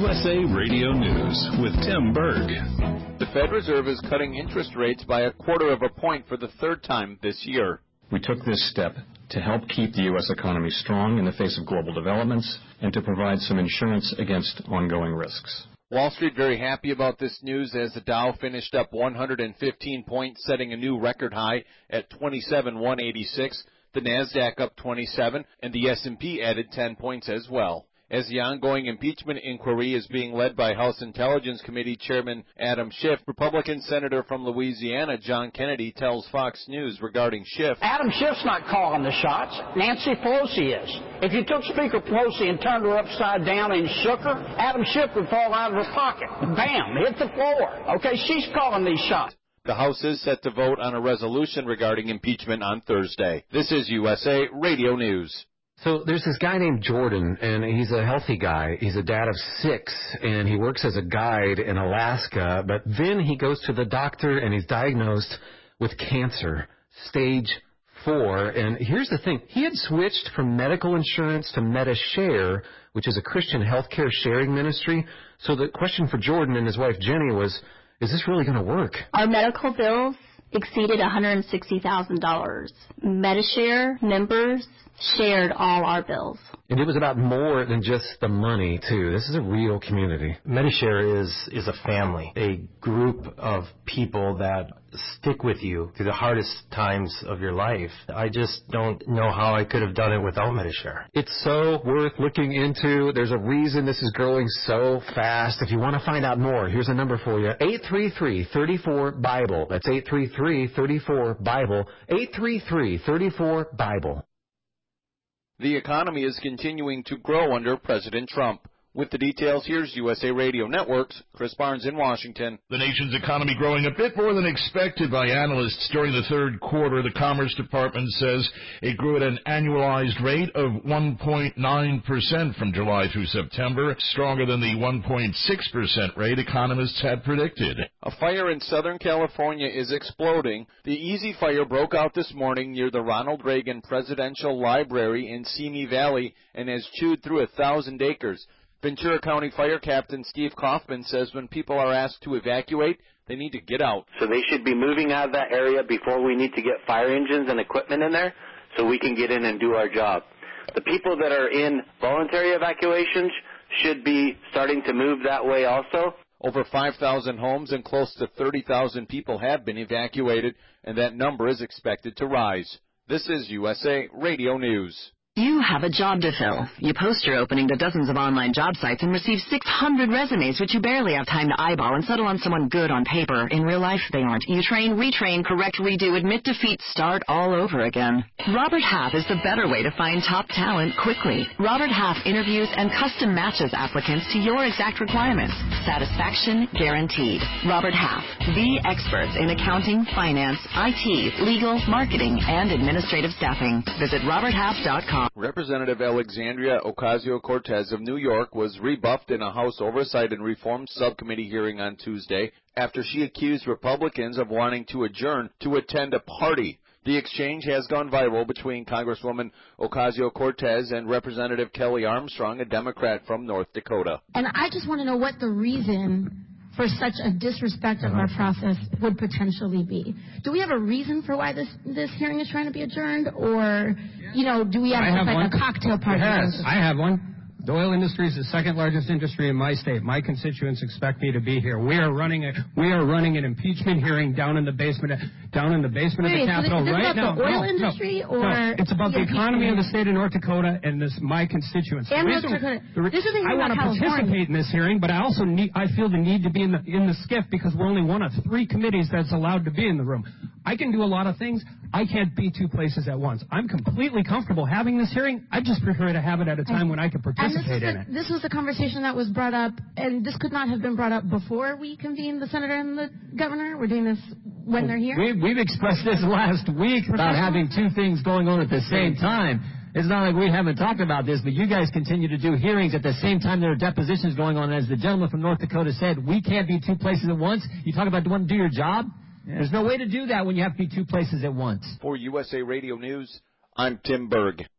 USA Radio News with Tim Berg. The Fed Reserve is cutting interest rates by 1/4 point for the third time this year. We took this step to help keep the U.S. economy strong in the face of global developments and to provide some insurance against ongoing risks. Wall Street very happy about this news as the Dow finished up 115 points, setting a new record high at 27,186. The NASDAQ up 27, and the S&P added 10 points as well. As the ongoing impeachment inquiry is being led by House Intelligence Committee Chairman Adam Schiff, Republican Senator from Louisiana John Kennedy tells Fox News regarding Schiff. Adam Schiff's not calling the shots. Nancy Pelosi is. If you took Speaker Pelosi and turned her upside down and shook her, Adam Schiff would fall out of her pocket. Bam, hit the floor. Okay, she's calling these shots. The House is set to vote on a resolution regarding impeachment on Thursday. This is USA Radio News. So there's this guy named Jordan, and he's a healthy guy. He's a dad of 6, and he works as a guide in Alaska. But then he goes to the doctor, and he's diagnosed with cancer, stage 4. And here's the thing. He had switched from medical insurance to MediShare, which is a Christian healthcare sharing ministry. So the question for Jordan and his wife Jenny was, is this really going to work? Our medical bills exceeded $160,000. MediShare members shared all our bills. And it was about more than just the money, too. This is a real community. MediShare is a family, a group of people that stick with you through the hardest times of your life. I just don't know how I could have done it without MediShare. It's so worth looking into. There's a reason this is growing so fast. If you want to find out more, here's a number for you. 833-34-BIBLE. That's 833-34-BIBLE. 833-34-BIBLE. The economy is continuing to grow under President Trump. With the details, here's USA Radio Network's Chris Barnes in Washington. The nation's economy growing a bit more than expected by analysts during the third quarter. The Commerce Department says it grew at an annualized rate of 1.9% from July through September, stronger than the 1.6% rate economists had predicted. A fire in Southern California is exploding. The Easy Fire broke out this morning near the Ronald Reagan Presidential Library in Simi Valley and has chewed through 1,000 acres. Ventura County Fire Captain Steve Kaufman says when people are asked to evacuate, they need to get out. So they should be moving out of that area before we need to get fire engines and equipment in there so we can get in and do our job. The people that are in voluntary evacuations should be starting to move that way also. Over 5,000 homes and close to 30,000 people have been evacuated, and that number is expected to rise. This is USA Radio News. You have a job to fill. You post your opening to dozens of online job sites and receive 600 resumes, which you barely have time to eyeball and settle on someone good on paper. In real life, they aren't. You train, retrain, correct, redo, admit defeat, start all over again. Robert Half is the better way to find top talent quickly. Robert Half interviews and custom matches applicants to your exact requirements. Satisfaction guaranteed. Robert Half, the experts in accounting, finance, IT, legal, marketing, and administrative staffing. Visit roberthalf.com. Representative Alexandria Ocasio-Cortez of New York was rebuffed in a House Oversight and Reform Subcommittee hearing on Tuesday after she accused Republicans of wanting to adjourn to attend a party. The exchange has gone viral between Congresswoman Ocasio-Cortez and Representative Kelly Armstrong, a Democrat from North Dakota. And I just want to know what the reason for such a disrespect of our process would potentially be. Do we have a reason for why this hearing is trying to be adjourned, or, do we have a cocktail party? Yes, I have one. The oil industry is the second largest industry in my state. My constituents expect me to be here. We are running an impeachment hearing down in the basement of the Capitol right now. The oil industry, or it's about the economy of the state of North Dakota and my constituents. And North Dakota. I want to participate in this hearing, but I also feel the need to be in the SCIF because we're only one of 3 committees that's allowed to be in the room. I can do a lot of things. I can't be 2 places at once. I'm completely comfortable having this hearing. I just prefer to have it at a time when I can participate in it. This was the conversation that was brought up, and this could not have been brought up before we convened the senator and the governor. We're doing this when they're here. We've expressed this last week about having 2 things going on at the same time. It's not like we haven't talked about this, but you guys continue to do hearings at the same time there are depositions going on. As the gentleman from North Dakota said, we can't be 2 places at once. You talk about wanting to do your job? There's no way to do that when you have to be 2 places at once. For USA Radio News, I'm Tim Berg.